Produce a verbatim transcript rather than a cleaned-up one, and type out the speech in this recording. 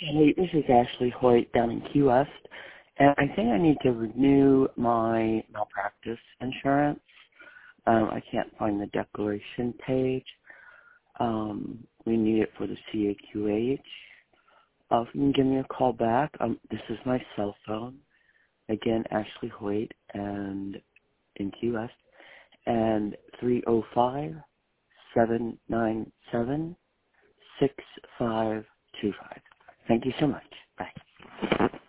Hey, this is Ashley Hoyt down in Key West, and I think I need to renew my malpractice insurance. Um, I can't find the declaration page. Um, we need it for the C A Q H. Uh, if you can give me a call back, um, this is my cell phone. Again, Ashley Hoyt, and in Key West, and three oh five, seven nine seven, six five two five. Thank you so much. Bye.